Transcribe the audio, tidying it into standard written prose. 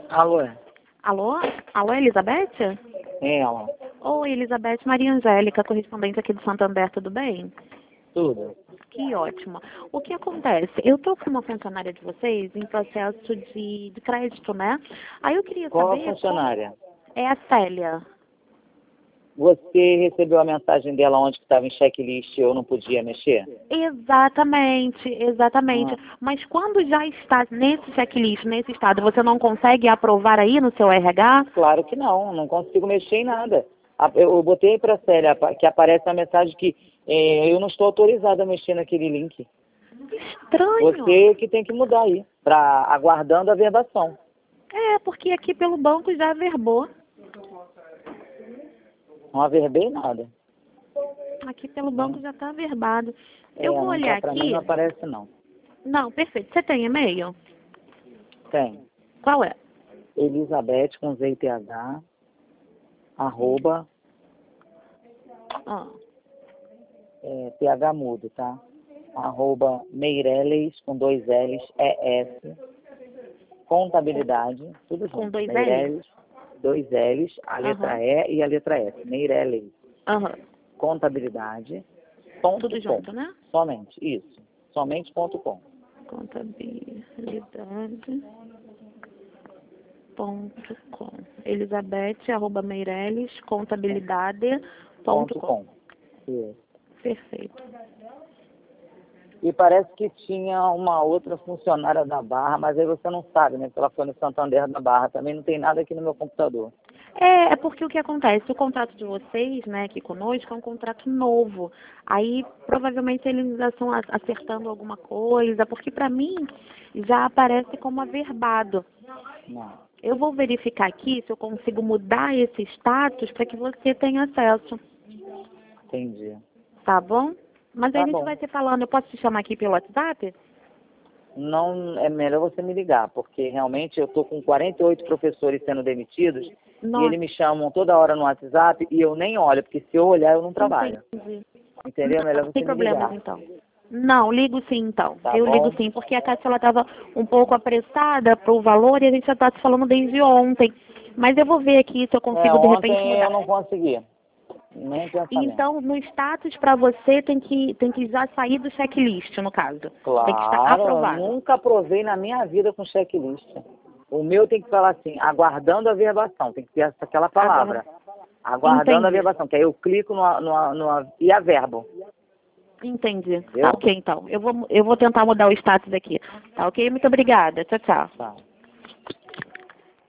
Alô? Alô? Alô, Elizabeth? Ela. Oi, Elizabeth, Maria Angélica, correspondente aqui do Santander, tudo bem? Tudo. Que ótimo. O que acontece? Eu estou com uma funcionária de vocês em processo de crédito, né? Aí eu queria Qual a saber... funcionária? É a Célia. Você recebeu a mensagem dela onde que estava em checklist e eu não podia mexer? Exatamente, exatamente. Mas quando já está nesse checklist, nesse estado, você não consegue aprovar aí no seu RH? Claro que não consigo mexer em nada. Eu botei para a Célia que aparece a mensagem que eu não estou autorizada a mexer naquele link. Estranho. Você que tem que mudar aí, aguardando a verbação. É, porque aqui pelo banco já averbou. Não averbei nada. Aqui pelo banco já está averbado. Eu vou Não olhar pra aqui. mim não aparece não. Não, perfeito. Você tem e-mail? Tem. Qual é? Elizabeth com Z e TH, arroba, TH mudo, tá? Arroba Meireles, com 2 L's, ES, contabilidade, tudo junto. Com 2 L's? Meireles, 2 L's, a letra E e a letra S, Meireles. Contabilidade, Tudo junto, né? Somente, isso. Somente.com. Contabilidade.com. Elizabeth, arroba Meireles, contabilidade.com. Isso. Perfeito. E parece que tinha uma outra funcionária da Barra, mas aí você não sabe, né? Porque ela foi no Santander da Barra. Também não tem nada aqui no meu computador. É porque o que acontece? O contrato de vocês, né, aqui conosco, é um contrato novo. Aí, provavelmente, eles já estão acertando alguma coisa, porque para mim já aparece como averbado. Não. Eu vou verificar aqui se eu consigo mudar esse status para que você tenha acesso. Entendi. Tá bom? Mas aí Tá a gente bom. vai se falando. Eu posso te chamar aqui pelo WhatsApp? Não, é melhor você me ligar, porque realmente eu estou com 48 professores sendo demitidos. Nossa. E eles me chamam toda hora no WhatsApp e eu nem olho, porque se eu olhar eu não trabalho. Entendi. Entendeu? Melhor Não você tem me ligar. problemas, então. Não, ligo sim, então. Tá Eu bom? ligo sim, porque a Cátia estava um pouco apressada para o valor e a gente já está se falando desde ontem. Mas eu vou ver aqui se eu consigo, de repente, Ontem mudar. eu não consegui. Nem pensamento. Então, no status para você tem que já sair do checklist, no caso. Tem que estar Claro, eu aprovado. nunca aprovei na minha vida com checklist. O meu tem que falar assim, aguardando a verbação, tem que ter aquela palavra. Aguardando a Entendi. verbação, que aí eu clico e averbo. Entendi. Entendeu? Tá ok, então. Eu vou tentar mudar o status aqui. Tá ok? Muito obrigada. Tchau, tchau. Tá.